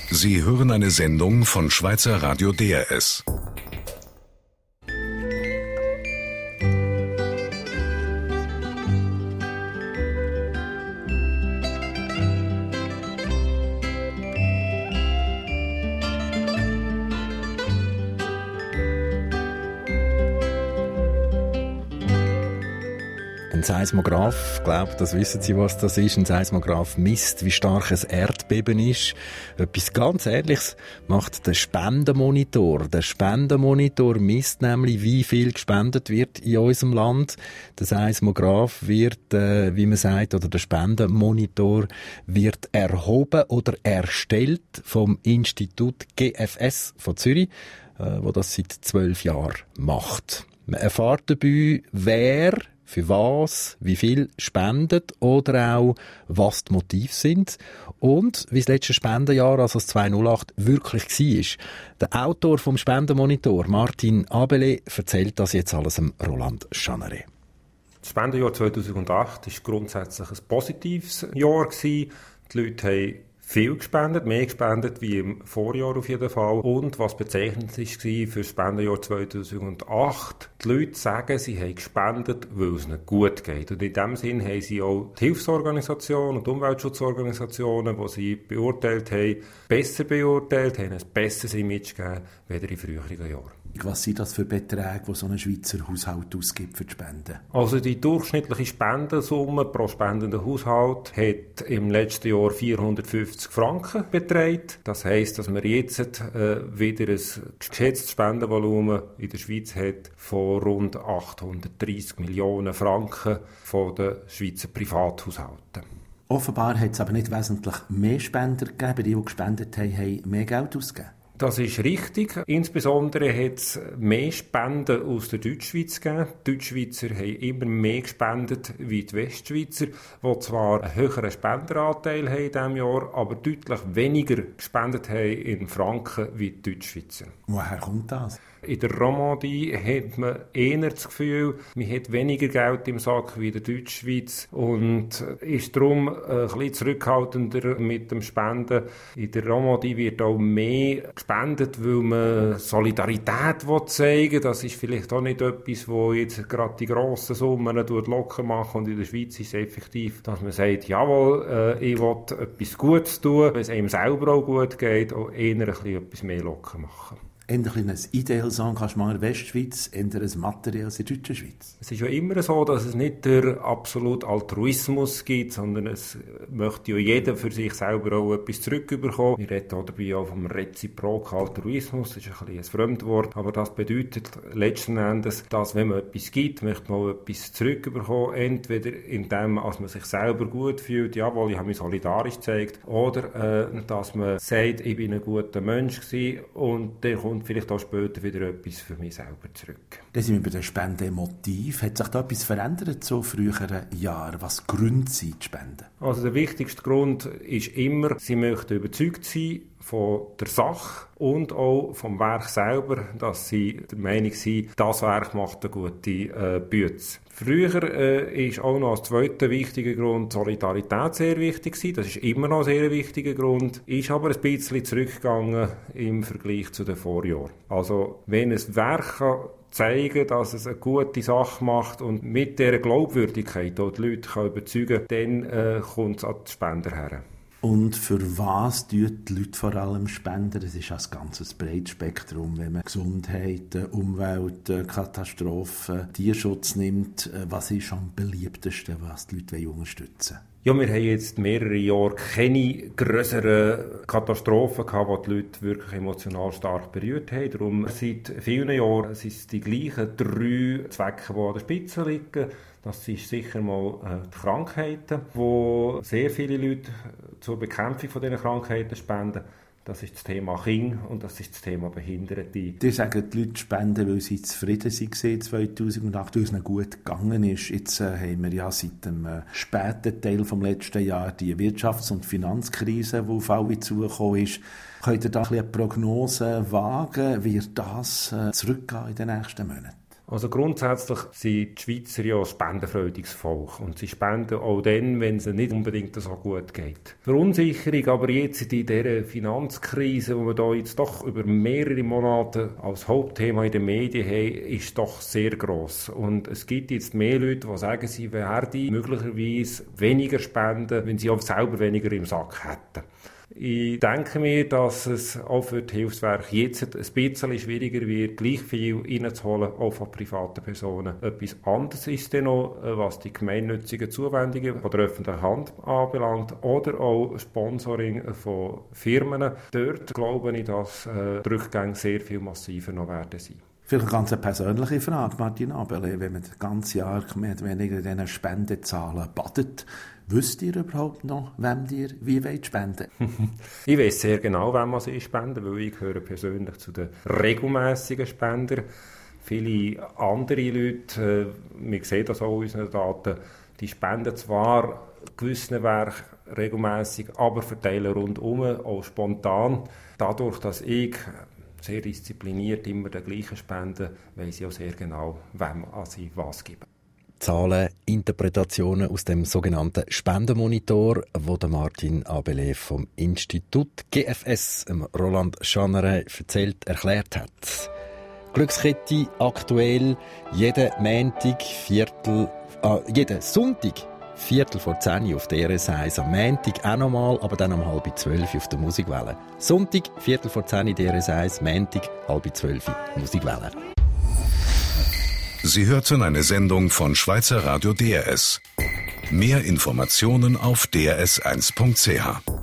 Sie hören eine Sendung von Schweizer Radio DRS. Ein Seismograph, ich glaube, das wissen Sie, was das ist. Ein Seismograph misst, wie stark ein Erdbeben ist. Etwas ganz Ähnliches macht der Spendenmonitor. Der Spendenmonitor misst nämlich, wie viel gespendet wird in unserem Land. Der Seismograph wird, wie man sagt, oder der Spendenmonitor wird erhoben oder erstellt vom Institut GFS von Zürich, wo das seit 12 Jahren macht. Man erfährt dabei, wer für was, wie viel spendet oder auch, was die Motive sind und wie das letzte Spendenjahr, also das 2008, wirklich war. Der Autor vom Spendenmonitor, Martin Abele, erzählt das jetzt alles dem Roland Schanere. Das Spendenjahr 2008 war grundsätzlich ein positives Jahr. Die Leute haben viel gespendet, mehr gespendet wie im Vorjahr auf jeden Fall. Und was bezeichnend war für das Spendenjahr 2008, die Leute sagen, sie haben gespendet, weil es ihnen gut geht. Und in diesem Sinn haben sie auch die Hilfsorganisationen und die Umweltschutzorganisationen, die sie beurteilt haben, besser beurteilt, haben ein besseres Image gegeben, als in früheren Jahren. Was sind das für Beträge, die so ein Schweizer Haushalt ausgibt für die Spenden? Also die durchschnittliche Spendensumme pro spendenden Haushalt hat im letzten Jahr 450 Franken betragen. Das heisst, dass man jetzt wieder ein geschätztes Spendenvolumen in der Schweiz hat von rund 830 Millionen Franken von den Schweizer Privathaushalten. Offenbar hat es aber nicht wesentlich mehr Spender gegeben, die gespendet haben, haben mehr Geld ausgegeben. Das ist richtig. Insbesondere hat es mehr Spenden aus der Deutschschweiz gegeben. Die Deutschschweizer haben immer mehr gespendet wie die Westschweizer, die zwar einen höheren Spenderanteil haben in diesem Jahr, aber deutlich weniger gespendet haben in Franken wie die Deutschschweizer. Woher kommt das? In der Romandie hat man eher das Gefühl, man hat weniger Geld im Sack wie in der Deutschschweiz und ist darum ein bisschen zurückhaltender mit dem Spenden. In der Romandie wird auch mehr gespendet, weil man Solidarität zeigen will. Das ist vielleicht auch nicht etwas, wo jetzt gerade die grossen Summen locker machen. Und in der Schweiz ist es effektiv, dass man sagt, jawohl, ich will etwas Gutes tun, wenn es einem selber auch gut geht, auch eher ein bisschen etwas mehr locker machen. Eher ein ideelles Engagement in der Westschweiz, eher ein materielles in der deutschen Schweiz. Es ist ja immer so, dass es nicht der absolute Altruismus gibt, sondern es möchte ja jeder für sich selber auch etwas zurückbekommen. Wir reden auch dabei auch vom reziproken Altruismus, das ist ein bisschen ein Fremdwort, aber das bedeutet letzten Endes, dass wenn man etwas gibt, möchte man auch etwas zurückbekommen, entweder indem man sich selber gut fühlt, jawohl, ich habe mich solidarisch gezeigt, oder dass man sagt, ich bin ein guter Mensch gewesen und der kommt vielleicht auch später wieder etwas für mich selber zurück. Dann sind wir bei den Spendemotiv. Hat sich da etwas verändert zu früheren Jahren? Was Gründe sind, die Spenden? Also der wichtigste Grund ist immer, sie möchten überzeugt sein von der Sache und auch vom Werk selber, dass sie der Meinung sind, das Werk macht eine gute Bütze. Früher ist auch noch als zweiter wichtiger Grund Solidarität sehr wichtig gewesen. Das ist immer noch ein sehr wichtiger Grund, ist aber ein bisschen zurückgegangen im Vergleich zu den Vorjahren. Also wenn ein Werk zeigen, dass es eine gute Sache macht und mit dieser Glaubwürdigkeit die Leute überzeugen können, dann kommt es an die Spender her. Und für was tun die Leute vor allem spenden? Das ist ein ganzes breites Spektrum. Wenn man Gesundheit, Umwelt, Katastrophen, Tierschutz nimmt, was ist am beliebtesten, was die Leute unterstützen wollen? Ja, wir haben jetzt mehrere Jahre keine grösseren Katastrophen gehabt, die die Leute wirklich emotional stark berührt haben. Darum seit vielen Jahren sind es die gleichen 3 Zwecke, die an der Spitze liegen. Das ist sicher mal die Krankheiten, wo sehr viele Leute zur Bekämpfung von diesen Krankheiten spenden. Das ist das Thema Kinder und das ist das Thema Behinderte. Die sagen, die Leute spenden, weil sie zufrieden waren 2008, weil es ihnen gut gegangen ist. Jetzt haben wir ja seit dem späten Teil des letzten Jahres die Wirtschafts- und Finanzkrise, die auf alle zugekommen ist. Könnt ihr da ein bisschen eine Prognose wagen? Wird das zurückgehen in den nächsten Monaten? Also grundsätzlich sind die Schweizer ja ein spendenfreudiges Volk und sie spenden auch dann, wenn es nicht unbedingt so gut geht. Die Verunsicherung aber jetzt in dieser Finanzkrise, die wir da jetzt doch über mehrere Monate als Hauptthema in den Medien haben, ist doch sehr gross. Und es gibt jetzt mehr Leute, die sagen, sie werden möglicherweise weniger spenden, wenn sie auch selber weniger im Sack hätten. Ich denke mir, dass es auch für die Hilfswerke jetzt ein bisschen schwieriger wird, gleich viel reinzuholen, auch von privaten Personen. Etwas anderes ist dann noch, was die gemeinnützigen Zuwendungen von der öffentlichen Hand anbelangt oder auch Sponsoring von Firmen. Dort glaube ich, dass die Rückgänge sehr viel massiver noch werden sein. Vielleicht eine ganz persönliche Frage, Martin Abele. Wenn man das ganze Jahr mehr oder weniger in diesen Spendenzahlen badet, wisst ihr überhaupt noch, wem ihr wie wollt spenden? Ich weiss sehr genau, wem man sie spenden, weil ich gehöre persönlich zu den regelmässigen Spendern. Viele andere Leute, wir sehen das auch in unseren Daten, die spenden zwar gewissen Werken regelmässig, aber verteilen rundum, auch spontan. Dadurch, dass ich sehr diszipliniert immer den gleichen spende, weiss ich auch sehr genau, wem sie was geben. Zahlen, Interpretationen aus dem sogenannten Spendenmonitor, wo der Martin Abele vom Institut GFS Roland Schanere erklärt hat. Glückskette aktuell jeden Sonntag, Viertel vor 10 auf der RS1, am Montag auch nochmal, aber dann um 11:30 auf der Musikwelle. Sonntag, Viertel vor 10 der RS1, Montag, 11:30 Musikwelle. Sie hörten eine Sendung von Schweizer Radio DRS. Mehr Informationen auf drs1.ch.